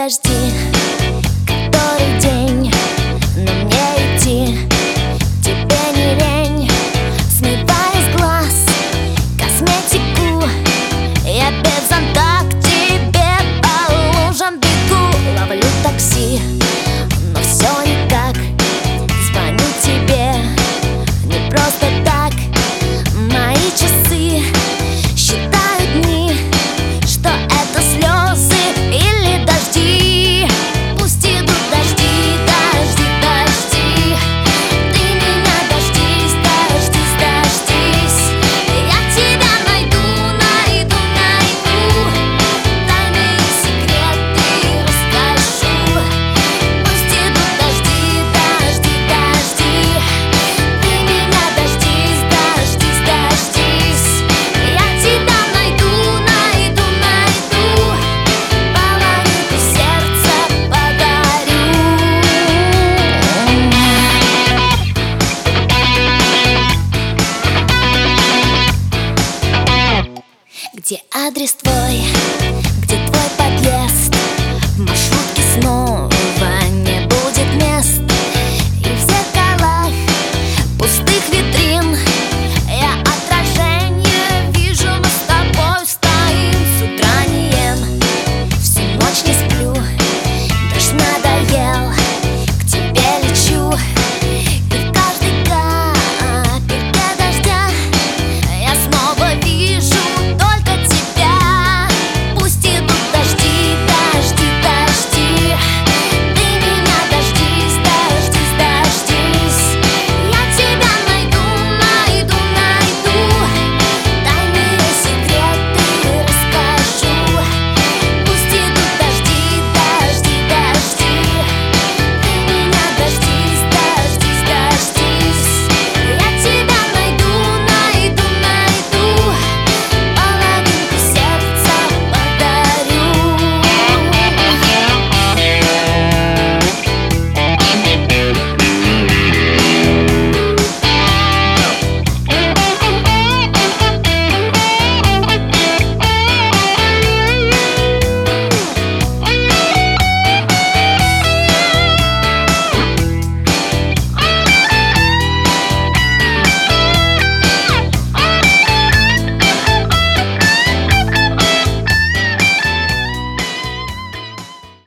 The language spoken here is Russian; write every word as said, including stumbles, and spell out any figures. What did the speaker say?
дожди, который день, но мне идти тебе не лень. Смывая с глаз косметику, я без зонта к тебе по лужам бегу. Ловлю такси, но все никак, звоню тебе не просто так. Мои часы считают дни, что это слезы или дожди. Пусть идут дожди, дожди, дожди. Ты меня дождись, дождись, дождись. Я тебя найду, найду, найду. Тайные секреты расскажу. Пусть идут дожди, дожди, дожди. Ты меня дождись, дождись, дождись. Я тебя найду, найду, найду. Половинку сердца подарю. Где адрес твой?